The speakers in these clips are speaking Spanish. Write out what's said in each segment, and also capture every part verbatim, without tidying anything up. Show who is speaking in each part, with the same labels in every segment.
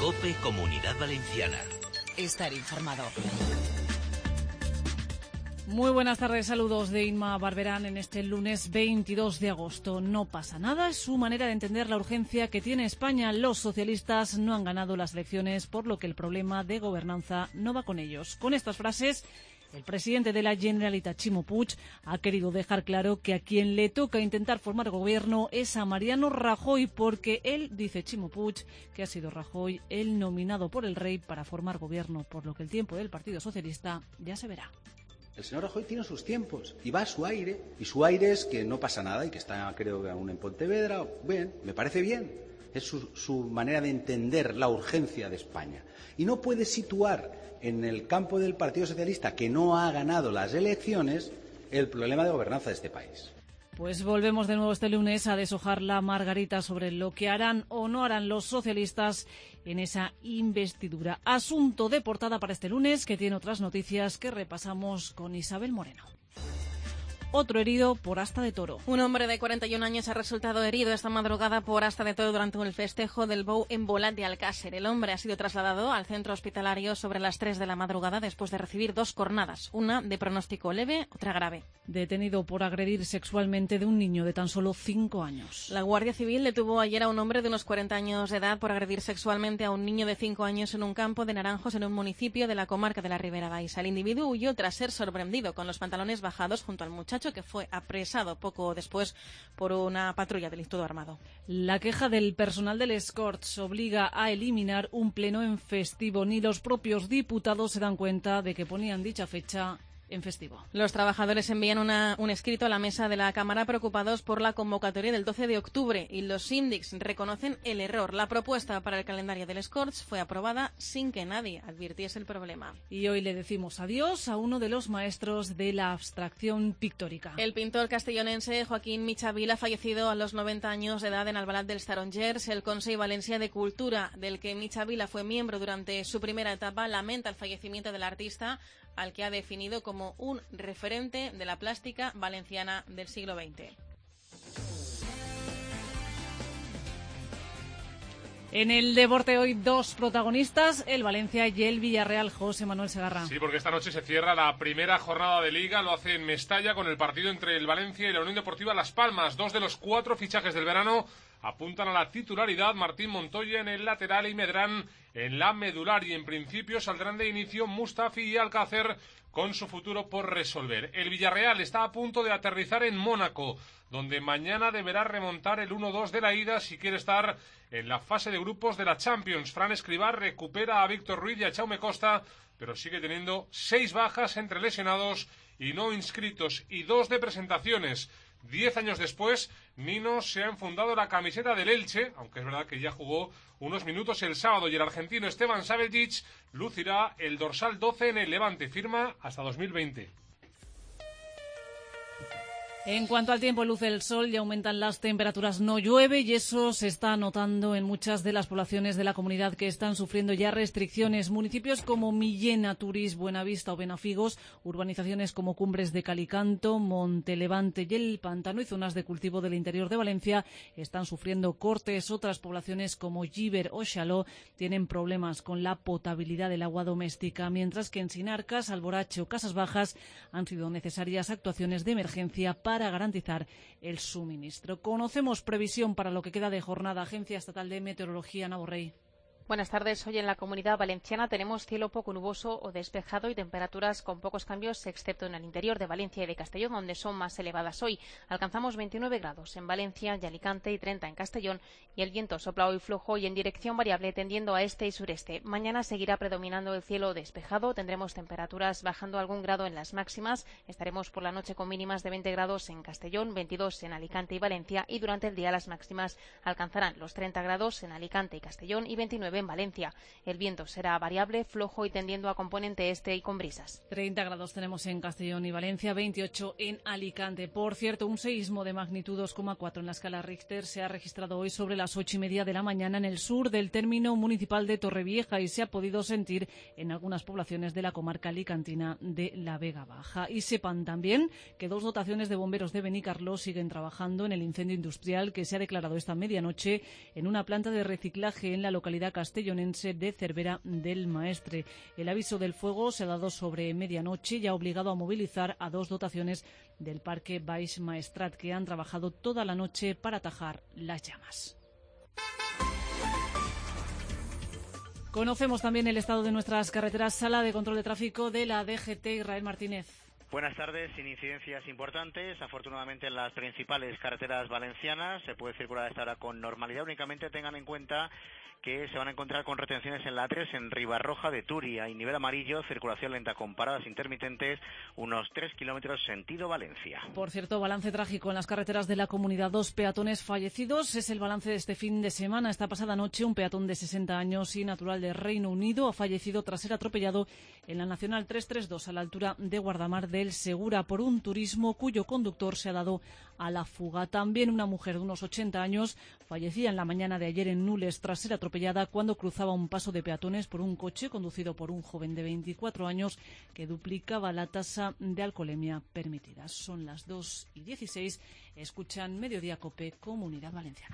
Speaker 1: COPE Comunidad Valenciana.
Speaker 2: Estar informado.
Speaker 3: Muy buenas tardes, saludos de Inma Barberán en este lunes veintidós de agosto. No pasa nada, es su manera de entender la urgencia que tiene España. Los socialistas no han ganado las elecciones, por lo que el problema de gobernanza no va con ellos. Con estas frases, el presidente de la Generalitat, Ximo Puig, ha querido dejar claro que a quien le toca intentar formar gobierno es a Mariano Rajoy, porque él, dice Ximo Puig, que ha sido Rajoy el nominado por el rey para formar gobierno, por lo que el tiempo del Partido Socialista ya se verá.
Speaker 4: El señor Rajoy tiene sus tiempos y va a su aire, y su aire es que no pasa nada y que está, creo que aún en Pontevedra. Bien, me parece bien, es su, su manera de entender la urgencia de España. Y no puede situar en el campo del Partido Socialista, que no ha ganado las elecciones, el problema de gobernanza de este país.
Speaker 3: Pues volvemos de nuevo este lunes a deshojar la margarita sobre lo que harán o no harán los socialistas en esa investidura. Asunto de portada para este lunes, que tiene otras noticias que repasamos con Isabel Moreno. Otro herido por asta de toro.
Speaker 5: Un hombre de cuarenta y un años ha resultado herido esta madrugada por asta de toro durante el festejo del Bou en Bolat de Alcácer. El hombre ha sido trasladado al centro hospitalario sobre las tres de la madrugada después de recibir dos cornadas, una de pronóstico leve, otra grave.
Speaker 3: Detenido por agredir sexualmente de un niño de tan solo cinco años.
Speaker 5: La Guardia Civil detuvo ayer a un hombre de unos cuarenta años de edad por agredir sexualmente a un niño de cinco años en un campo de naranjos en un municipio de la comarca de la Ribera Baixa. El individuo huyó tras ser sorprendido con los pantalones bajados junto al muchacho, que fue apresado poco después por una patrulla del Instituto Armado.
Speaker 3: La queja del personal del Escorts obliga a eliminar un pleno en festivo. Ni los propios diputados se dan cuenta de que ponían dicha fecha en festivo.
Speaker 5: Los trabajadores envían una, un escrito a la mesa de la Cámara preocupados por la convocatoria del doce de octubre y los síndics reconocen el error. La propuesta para el calendario del Escorts fue aprobada sin que nadie advirtiese el problema.
Speaker 3: Y hoy le decimos adiós a uno de los maestros de la abstracción pictórica.
Speaker 5: El pintor castellonense Joaquín Michavila ha fallecido a los noventa años de edad en Albalat dels Tarongers. El Consell Valencià de Cultura, del que Michavila fue miembro durante su primera etapa, lamenta el fallecimiento del artista, al que ha definido como un referente de la plástica valenciana del siglo veinte.
Speaker 3: En el deporte hoy dos protagonistas, el Valencia y el Villarreal. José Manuel Segarra.
Speaker 6: Sí, porque esta noche se cierra la primera jornada de Liga, lo hace en Mestalla con el partido entre el Valencia y la Unión Deportiva Las Palmas. Dos de los cuatro fichajes del verano apuntan a la titularidad. Martín Montoya en el lateral y Medrán en la medular, y en principio saldrán de inicio Mustafi y Alcácer con su futuro por resolver. El Villarreal está a punto de aterrizar en Mónaco, donde mañana deberá remontar el uno dos de la ida si quiere estar en la fase de grupos de la Champions. Fran Escribá recupera a Víctor Ruiz y a Jaume Costa, pero sigue teniendo seis bajas entre lesionados y no inscritos y dos de presentaciones. Diez años después, Nino se ha enfundado la camiseta del Elche, aunque es verdad que ya jugó unos minutos el sábado, y el argentino Esteban Saveljic lucirá el dorsal doce en el Levante, firma hasta dos mil veinte.
Speaker 3: En cuanto al tiempo, luce el sol y aumentan las temperaturas. No llueve y eso se está notando en muchas de las poblaciones de la comunidad que están sufriendo ya restricciones. Municipios como Millena, Turís, Buenavista o Benafigos, urbanizaciones como Cumbres de Calicanto, Montelevante y El Pantano y zonas de cultivo del interior de Valencia están sufriendo cortes. Otras poblaciones como Llíber o Xaló tienen problemas con la potabilidad del agua doméstica, mientras que en Sinarcas, Alborache o Casas Bajas han sido necesarias actuaciones de emergencia para para garantizar el suministro. Conocemos previsión para lo que queda de jornada. Agencia Estatal de Meteorología, Ana Borrell.
Speaker 7: Buenas tardes. Hoy en la Comunidad Valenciana tenemos cielo poco nuboso o despejado y temperaturas con pocos cambios, excepto en el interior de Valencia y de Castellón, donde son más elevadas hoy. Alcanzamos veintinueve grados en Valencia y Alicante y treinta en Castellón, y el viento sopla hoy flojo y en dirección variable tendiendo a este y sureste. Mañana seguirá predominando el cielo despejado, tendremos temperaturas bajando algún grado en las máximas. Estaremos por la noche con mínimas de veinte grados en Castellón, veintidós en Alicante y Valencia, y durante el día las máximas alcanzarán los treinta grados en Alicante y Castellón y veintinueve en Valencia. El viento será variable, flojo y tendiendo a componente este y con brisas.
Speaker 3: treinta grados tenemos en Castellón y Valencia, veintiocho en Alicante. Por cierto, un seísmo de magnitud dos coma cuatro en la escala Richter se ha registrado hoy sobre las ocho y media de la mañana en el sur del término municipal de Torrevieja y se ha podido sentir en algunas poblaciones de la comarca alicantina de la Vega Baja. Y sepan también que dos dotaciones de bomberos de Benicarló siguen trabajando en el incendio industrial que se ha declarado esta medianoche en una planta de reciclaje en la localidad castellonense de Cervera del Maestre. El aviso del fuego se ha dado sobre medianoche y ha obligado a movilizar a dos dotaciones del Parque Baix Maestrat, que han trabajado toda la noche para atajar las llamas. Conocemos también el estado de nuestras carreteras. Sala de control de tráfico de la D G T, Israel Martínez.
Speaker 8: Buenas tardes, sin incidencias importantes. Afortunadamente en las principales carreteras valencianas se puede circular a esta hora con normalidad. Únicamente tengan en cuenta que se van a encontrar con retenciones en la A tres en Ribarroja de Turia y nivel amarillo, circulación lenta con paradas intermitentes, unos tres kilómetros sentido Valencia.
Speaker 3: Por cierto, balance trágico en las carreteras de la comunidad. Dos peatones fallecidos. Es el balance de este fin de semana. Esta pasada noche, un peatón de sesenta años y natural de Reino Unido ha fallecido tras ser atropellado en la Nacional trescientos treinta y dos a la altura de Guardamar del Segura por un turismo cuyo conductor se ha dado a la fuga. También una mujer de unos ochenta años fallecía en la mañana de ayer en Nules tras ser atropellada cuando cruzaba un paso de peatones por un coche conducido por un joven de veinticuatro años que duplicaba la tasa de alcoholemia permitida. Son las dos y dieciséis. Escuchan Mediodía Cope, Comunidad Valenciana.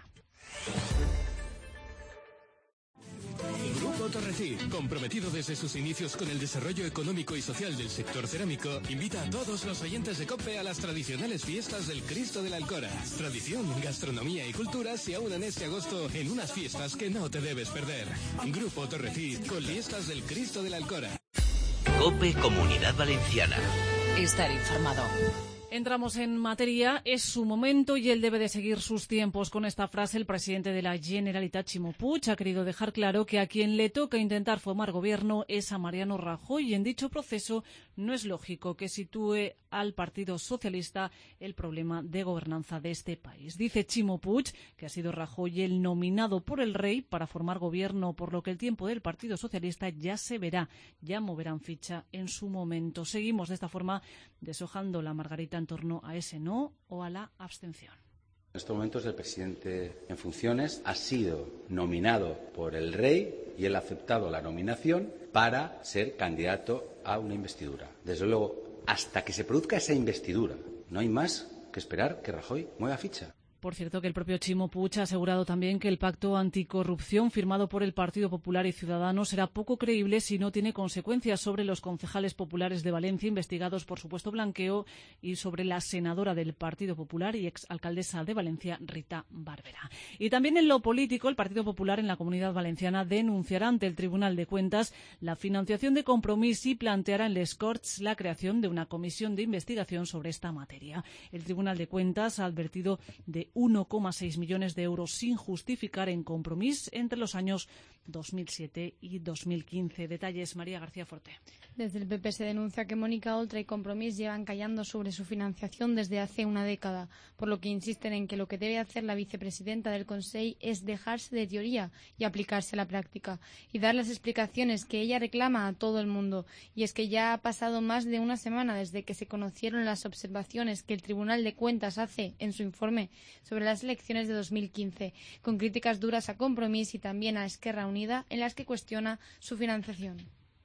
Speaker 9: Grupo Torrecid, comprometido desde sus inicios con el desarrollo económico y social del sector cerámico, invita a todos los oyentes de COPE a las tradicionales fiestas del Cristo de la Alcora. Tradición, gastronomía y cultura se aunan este agosto en unas fiestas que no te debes perder. Grupo Torrecid, con fiestas del Cristo de la Alcora.
Speaker 1: COPE, Comunidad Valenciana.
Speaker 2: Estar informado.
Speaker 3: Entramos en materia. Es su momento y él debe de seguir sus tiempos. Con esta frase, el presidente de la Generalitat, Ximo Puig, ha querido dejar claro que a quien le toca intentar formar gobierno es a Mariano Rajoy, y en dicho proceso no es lógico que sitúe al Partido Socialista el problema de gobernanza de este país. Dice Ximo Puig que ha sido Rajoy el nominado por el rey para formar gobierno, por lo que el tiempo del Partido Socialista ya se verá, ya moverán ficha en su momento. Seguimos de esta forma deshojando la margarita en torno a ese no o a la abstención.
Speaker 4: En estos momentos el presidente en funciones ha sido nominado por el rey y él ha aceptado la nominación para ser candidato a una investidura. Desde luego, hasta que se produzca esa investidura, no hay más que esperar que Rajoy mueva ficha.
Speaker 3: Por cierto, que el propio Ximo Puig ha asegurado también que el pacto anticorrupción firmado por el Partido Popular y Ciudadanos será poco creíble si no tiene consecuencias sobre los concejales populares de Valencia investigados por supuesto blanqueo y sobre la senadora del Partido Popular y exalcaldesa de Valencia, Rita Barberá. Y también en lo político, el Partido Popular en la Comunidad Valenciana denunciará ante el Tribunal de Cuentas la financiación de Compromís y planteará en les Corts la creación de una comisión de investigación sobre esta materia. El Tribunal de Cuentas ha advertido de uno coma seis millones de euros sin justificar en Compromís entre los años dos mil siete y dos mil quince. Detalles, María García Forte.
Speaker 10: Desde el P P se denuncia que Mónica Oltra y Compromís llevan callando sobre su financiación desde hace una década, por lo que insisten en que lo que debe hacer la vicepresidenta del Consell es dejarse de teoría y aplicarse a la práctica, y dar las explicaciones que ella reclama a todo el mundo. Y es que ya ha pasado más de una semana desde que se conocieron las observaciones que el Tribunal de Cuentas hace en su informe sobre las elecciones de dos mil quince, con críticas duras a Compromís y también a Esquerra Unida, en las que cuestiona su financiación.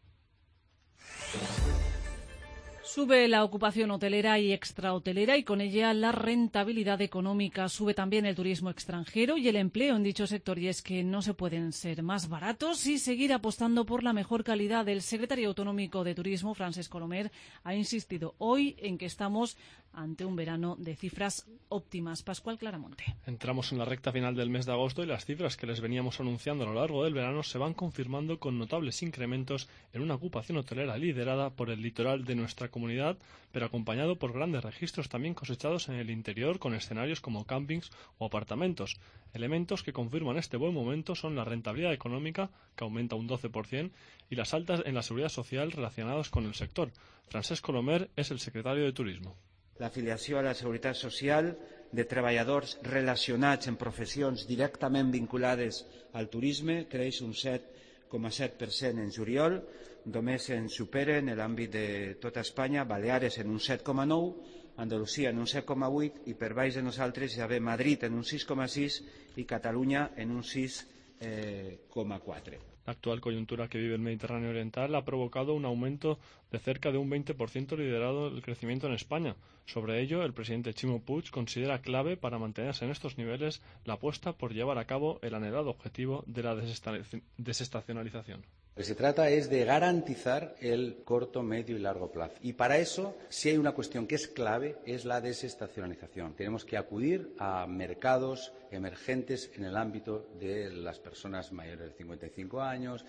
Speaker 3: Sube la ocupación hotelera y extrahotelera y con ella la rentabilidad económica. Sube también el turismo extranjero y el empleo en dicho sector. Y es que no se pueden ser más baratos y seguir apostando por la mejor calidad. El secretario autonómico de Turismo, Francesc Colomer, ha insistido hoy en que estamos ante un verano de cifras óptimas. Pascual Claramonte.
Speaker 11: Entramos en la recta final del mes de agosto y las cifras que les veníamos anunciando a lo largo del verano se van confirmando con notables incrementos en una ocupación hotelera liderada por el litoral de nuestra comunidad, pero acompañado por grandes registros también cosechados en el interior con escenarios como campings o apartamentos. Elementos que confirman este buen momento son la rentabilidad económica, que aumenta un doce por ciento, y las altas en la seguridad social relacionadas con el sector. Francesc Colomer és el secretario de Turismo.
Speaker 12: L'afiliació a la Seguretat Social de treballadors relacionats en professions directament vinculades al turisme creix un set coma set per cent en juliol, només en superen en l'àmbit de tota Espanya, Baleares en un set coma nou, Andalusia en un set coma vuit i per baix de nosaltres ja ve Madrid en un sis coma sis i Catalunya en un sis coma quatre.
Speaker 11: La actual coyuntura que vive el Mediterráneo Oriental ha provocado un aumento de cerca de un veinte por ciento liderado el crecimiento en España. Sobre ello, el presidente Ximo Puig considera clave para mantenerse en estos niveles la apuesta por llevar a cabo el anhelado objetivo de la desestacionalización.
Speaker 4: Lo que se trata es de garantizar el corto, medio y largo plazo. Y para eso, si hay una cuestión que es clave, es la desestacionalización. Tenemos que acudir a mercados emergentes en el ámbito de las personas mayores de cincuenta y cinco años,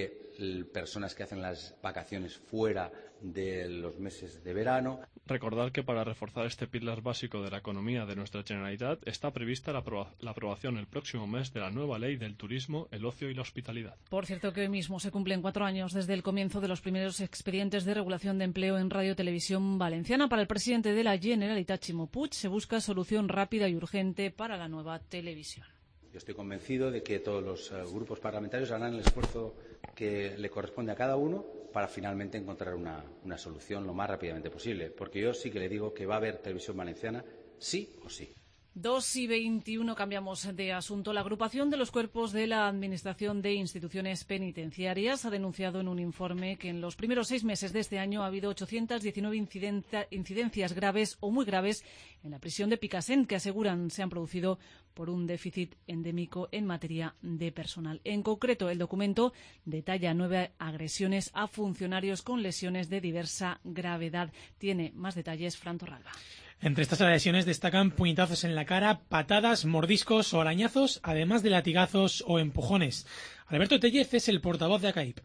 Speaker 4: de personas que hacen las vacaciones fuera de los meses de verano.
Speaker 11: Recordar que para reforzar este pilar básico de la economía de nuestra Generalitat está prevista la, aproba la aprobación el próximo mes de la nueva ley del turismo, el ocio y la hospitalidad.
Speaker 3: Por cierto, que hoy mismo se cumplen cuatro años desde el comienzo de los primeros expedientes de regulación de empleo en Radio Televisión Valenciana. Para el presidente de la Generalitat, Ximo Puig, se busca solución rápida y urgente para la nueva televisión.
Speaker 4: Yo estoy convencido de que todos los uh, grupos parlamentarios harán el esfuerzo que le corresponde a cada uno para finalmente encontrar una, una solución lo más rápidamente posible. Porque yo sí que le digo que va a haber televisión valenciana sí o sí.
Speaker 3: dos y veintiuno, cambiamos de asunto. La agrupación de los cuerpos de la Administración de Instituciones Penitenciarias ha denunciado en un informe que en los primeros seis meses de este año ha habido ochocientas diecinueve incidencias graves o muy graves en la prisión de Picassent, que aseguran se han producido por un déficit endémico en materia de personal. En concreto, el documento detalla nueve agresiones a funcionarios con lesiones de diversa gravedad. Tiene más detalles Fran Torralba.
Speaker 13: Entre estas agresiones destacan puñetazos en la cara, patadas, mordiscos o arañazos, además de latigazos o empujones. Alberto Tellez es el portavoz de ACAIP.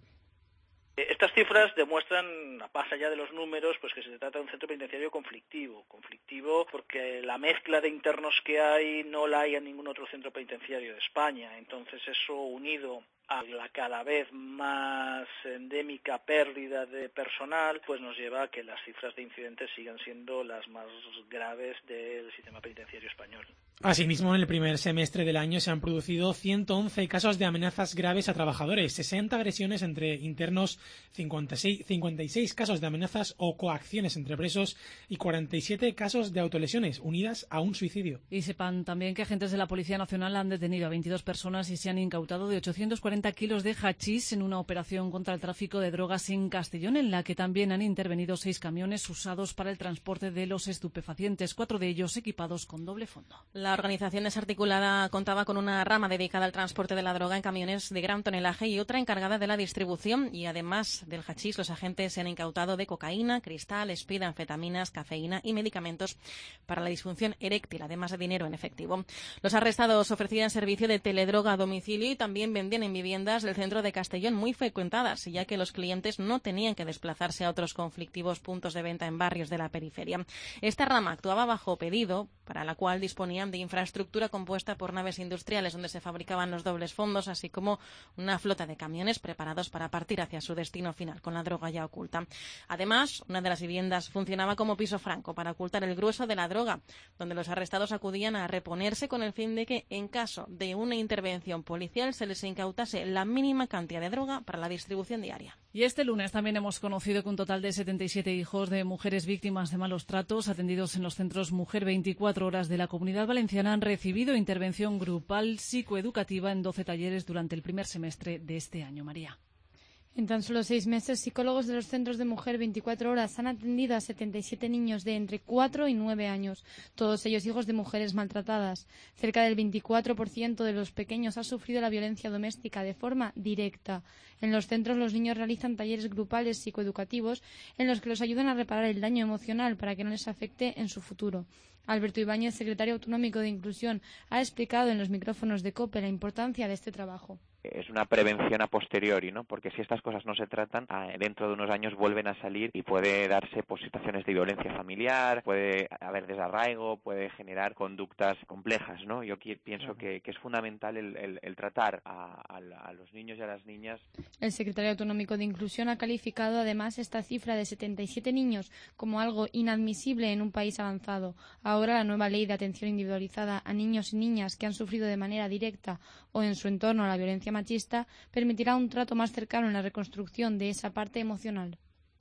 Speaker 14: Estas cifras demuestran, más allá de los números, pues que se trata de un centro penitenciario conflictivo. Conflictivo porque la mezcla de internos que hay no la hay en ningún otro centro penitenciario de España. Entonces eso, unido a la cada vez más endémica pérdida de personal, pues nos lleva a que las cifras de incidentes sigan siendo las más graves del sistema penitenciario español.
Speaker 13: Asimismo, en el primer semestre del año se han producido ciento once casos de amenazas graves a trabajadores, sesenta agresiones entre internos, cincuenta y seis casos de amenazas o coacciones entre presos y cuarenta y siete casos de autolesiones unidas a un suicidio.
Speaker 3: Y sepan también que agentes de la Policía Nacional han detenido a veintidós personas y se han incautado de ochocientos cuarenta kilos de hachís en una operación contra el tráfico de drogas en Castellón, en la que también han intervenido seis camiones usados para el transporte de los estupefacientes, cuatro de ellos equipados con doble fondo.
Speaker 5: La organización desarticulada contaba con una rama dedicada al transporte de la droga en camiones de gran tonelaje y otra encargada de la distribución, y además del hachís, los agentes se han incautado de cocaína, cristal, speed, anfetaminas, cafeína y medicamentos para la disfunción eréctil, además de dinero en efectivo. Los arrestados ofrecían servicio de teledroga a domicilio y también vendían en viviendas del centro de Castellón muy frecuentadas, ya que los clientes no tenían que desplazarse a otros conflictivos puntos de venta en barrios de la periferia. Esta rama actuaba bajo pedido, para la cual disponían de infraestructura compuesta por naves industriales donde se fabricaban los dobles fondos, así como una flota de camiones preparados para partir hacia su destino final con la droga ya oculta. Además, una de las viviendas funcionaba como piso franco para ocultar el grueso de la droga, donde los arrestados acudían a reponerse con el fin de que, en caso de una intervención policial, se les incautase la mínima cantidad de droga para la distribución diaria.
Speaker 3: Y este lunes también hemos conocido que un total de setenta y siete hijos de mujeres víctimas de malos tratos atendidos en los centros Mujer veinticuatro horas de la Comunidad Valenciana han recibido intervención grupal psicoeducativa en doce talleres durante el primer semestre de este año. María.
Speaker 10: En tan solo seis meses, psicólogos de los centros de Mujer veinticuatro horas han atendido a setenta y siete niños de entre cuatro y nueve años, todos ellos hijos de mujeres maltratadas. Cerca del veinticuatro por ciento de los pequeños ha sufrido la violencia doméstica de forma directa. En los centros, los niños realizan talleres grupales psicoeducativos en los que los ayudan a reparar el daño emocional para que no les afecte en su futuro. Alberto Ibáñez, secretario autonómico de Inclusión, ha explicado en los micrófonos de COPE la importancia de este trabajo.
Speaker 15: Es una prevención a posteriori, ¿no? Porque si estas cosas no se tratan, dentro de unos años vuelven a salir y puede darse pues, situaciones de violencia familiar, puede haber desarraigo, puede generar conductas complejas, ¿no? Yo pienso que, que es fundamental el, el, el tratar a, a, a los niños y a las niñas.
Speaker 10: El secretario autonómico de Inclusión ha calificado además esta cifra de setenta y siete niños como algo inadmisible en un país avanzado. Ahora la nueva ley de atención individualizada a niños y niñas que han sufrido de manera directa o en su entorno la violencia machista permitirá un trato más cercano en la reconstrucción de esa parte emocional.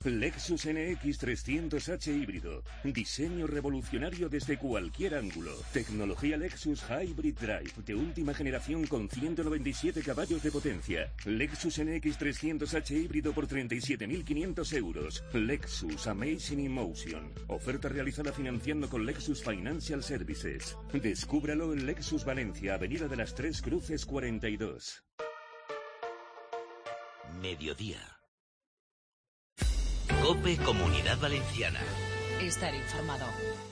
Speaker 16: Lexus N X trescientos H híbrido. Diseño revolucionario desde cualquier ángulo. Tecnología Lexus Hybrid Drive de última generación con ciento noventa y siete caballos de potencia. Lexus N X trescientos H híbrido por treinta y siete mil quinientos euros. Lexus Amazing Emotion. Oferta realizada financiando con Lexus Financial Services. Descúbralo en Lexus Valencia, Avenida de las Tres Cruces cuarenta y dos.
Speaker 1: Mediodía. COPE Comunidad Valenciana.
Speaker 2: Estar informado.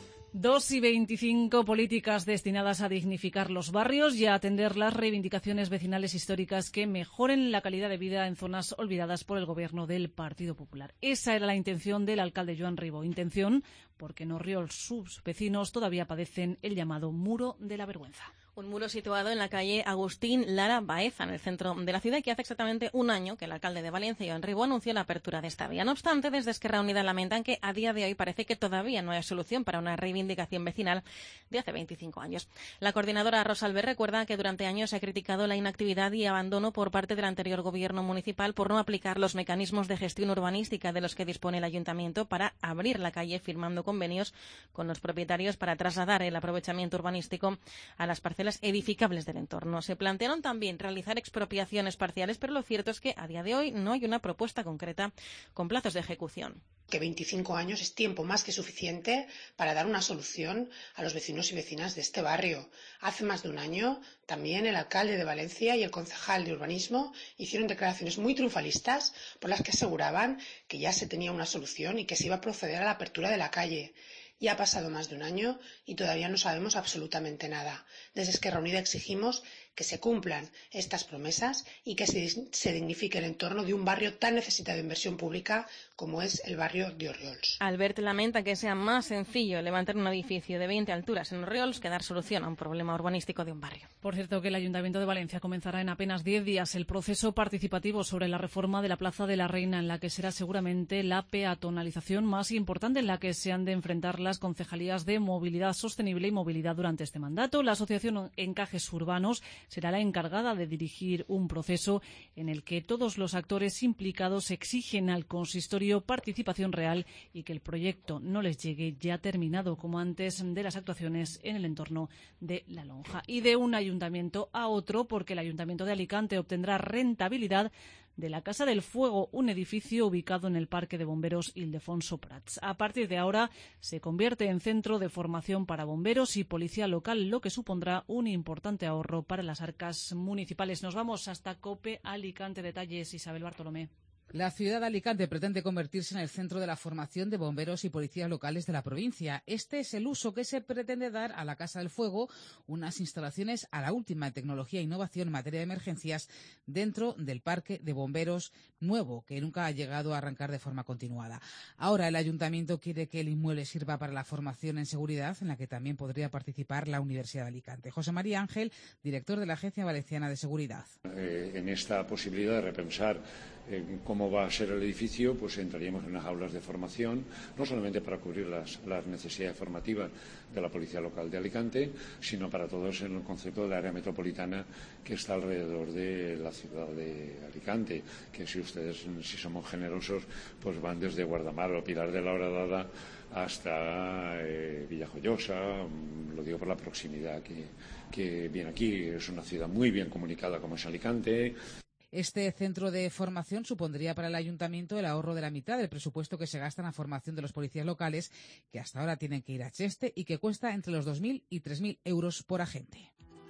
Speaker 3: Dos y veinticinco, políticas destinadas a dignificar los barrios y a atender las reivindicaciones vecinales históricas que mejoren la calidad de vida en zonas olvidadas por el gobierno del Partido Popular. Esa era la intención del alcalde Joan Ribó. Intención porque en Orriols sus vecinos todavía padecen el llamado muro de la vergüenza.
Speaker 5: Un muro situado en la calle Agustín Lara Baeza, en el centro de la ciudad, que hace exactamente un año que el alcalde de Valencia, Joan Ribó, anunció la apertura de esta vía. No obstante, desde Esquerra Unida lamentan que a día de hoy parece que todavía no hay solución para una reivindicación vecinal de hace veinticinco años. La coordinadora Rosa Albert recuerda que durante años se ha criticado la inactividad y abandono por parte del anterior gobierno municipal por no aplicar los mecanismos de gestión urbanística de los que dispone el ayuntamiento para abrir la calle, firmando convenios con los propietarios para trasladar el aprovechamiento urbanístico a las parcelas edificables del entorno. Se plantearon también realizar expropiaciones parciales, pero lo cierto es que a día de hoy no hay una propuesta concreta con plazos de ejecución.
Speaker 17: Que veinticinco años es tiempo más que suficiente para dar una solución a los vecinos y vecinas de este barrio. Hace más de un año también el alcalde de Valencia y el concejal de urbanismo hicieron declaraciones muy triunfalistas por las que aseguraban que ya se tenía una solución y que se iba a proceder a la apertura de la calle. Ya ha pasado más de un año y todavía no sabemos absolutamente nada. Desde Esquerra Unida exigimos que se cumplan estas promesas y que se, se dignifique el entorno de un barrio tan necesitado de inversión pública como es el barrio de Orriols.
Speaker 5: Albert lamenta que sea más sencillo levantar un edificio de veinte alturas en Orriols que dar solución a un problema urbanístico de un barrio.
Speaker 3: Por cierto, que el Ayuntamiento de Valencia comenzará en apenas diez días el proceso participativo sobre la reforma de la Plaza de la Reina, en la que será seguramente la peatonalización más importante, en la que se han de enfrentar las concejalías de movilidad sostenible y movilidad durante este mandato. La Asociación Encajes Urbanos será la encargada de dirigir un proceso en el que todos los actores implicados exigen al consistorio participación real y que el proyecto no les llegue ya terminado, como antes de las actuaciones en el entorno de La Lonja. Y de un ayuntamiento a otro, porque el Ayuntamiento de Alicante obtendrá rentabilidad de la Casa del Fuego, un edificio ubicado en el Parque de Bomberos Ildefonso Prats. A partir de ahora se convierte en centro de formación para bomberos y policía local, lo que supondrá un importante ahorro para las arcas municipales. Nos vamos hasta COPE Alicante. Detalles, Isabel Bartolomé.
Speaker 18: La ciudad de Alicante pretende convertirse en el centro de la formación de bomberos y policías locales de la provincia. Este es el uso que se pretende dar a la Casa del Fuego, unas instalaciones a la última de tecnología e innovación en materia de emergencias dentro del Parque de Bomberos nuevo, que nunca ha llegado a arrancar de forma continuada. Ahora el Ayuntamiento quiere que el inmueble sirva para la formación en seguridad, en la que también podría participar la Universidad de Alicante. José María Ángel, director de la Agencia Valenciana de Seguridad.
Speaker 19: Eh, en esta posibilidad de repensar eh, cómo va a ser el edificio, pues entraríamos en unas aulas de formación, no solamente para cubrir las, las necesidades formativas de la Policía Local de Alicante, sino para todos en el concepto del área metropolitana que está alrededor de la ciudad de Alicante, que si ustedes, si somos generosos, pues van desde Guardamar o Pilar de la Horadada hasta eh, Villajoyosa, lo digo por la proximidad que, que viene aquí. Es una ciudad muy bien comunicada como es Alicante.
Speaker 18: Este centro de formación supondría para el ayuntamiento el ahorro de la mitad del presupuesto que se gasta en la formación de los policías locales, que hasta ahora tienen que ir a Cheste y que cuesta entre los dos mil y tres mil euros por agente.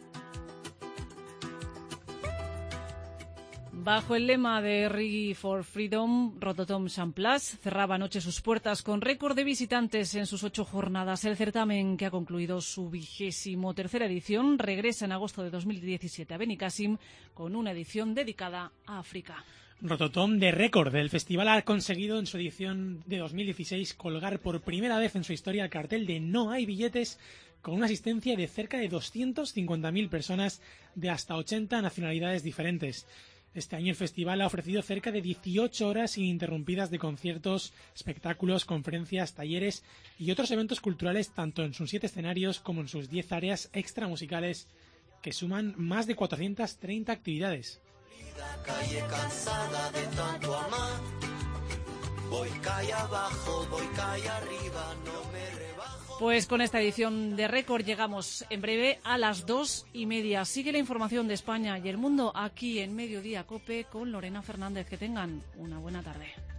Speaker 3: Bajo el lema de Rigi for Freedom, Rototom Sant Plas cerraba anoche sus puertas con récord de visitantes en sus ocho jornadas. El certamen, que ha concluido su vigésimo tercera edición, regresa en agosto de dos mil diecisiete a Benicàssim con una edición dedicada a África.
Speaker 13: Rototom de récord. El festival ha conseguido en su edición de dos mil dieciséis colgar por primera vez en su historia el cartel de No hay billetes, con una asistencia de cerca de doscientas cincuenta mil personas de hasta ochenta nacionalidades diferentes. Este año el festival ha ofrecido cerca de dieciocho horas ininterrumpidas de conciertos, espectáculos, conferencias, talleres y otros eventos culturales, tanto en sus siete escenarios como en sus diez áreas extramusicales, que suman más de cuatrocientas treinta actividades.
Speaker 20: Calle cansada de tanto amar, voy calle abajo, voy calle arriba, no me rebajo.
Speaker 3: Pues con esta edición de Récord llegamos en breve a las dos y media. Sigue la información de España y el mundo aquí en Mediodía COPE con Lorena Fernández. Que tengan una buena tarde.